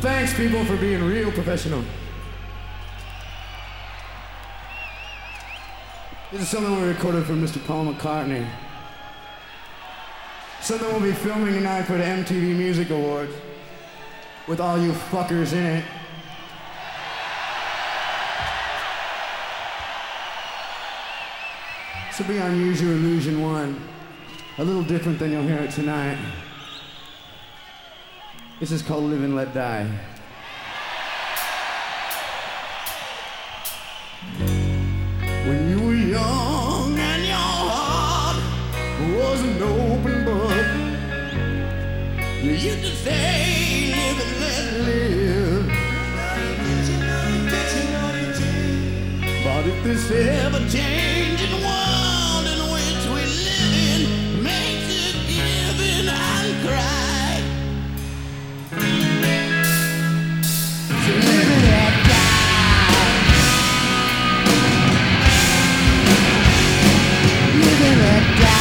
Thanks, people, for being real professional. This is something we recorded for Mr. Paul McCartney. Something we'll be filming tonight for the MTV Music Awards with all you fuckers in it. This will be on Use Your Illusion 1. A little different than you'll hear it tonight. This is called Live and Let Die. When you were young and your heart was an open book, you used to say, live and let live. But if this ever-changing world in which we live in makes you give in and cry, so live and let die. Live and let die.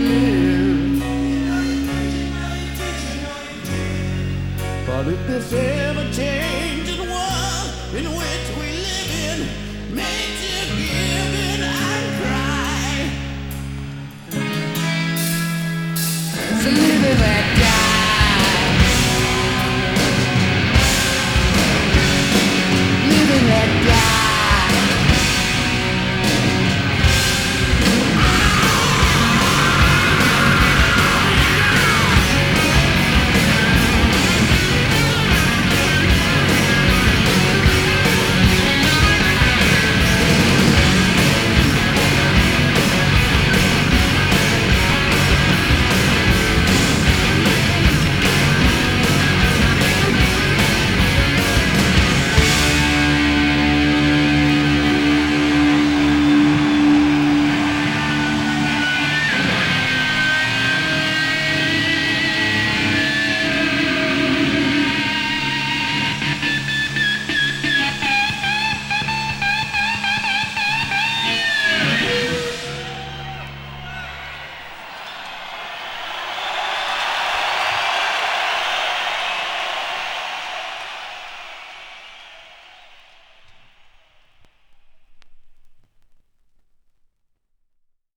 But if this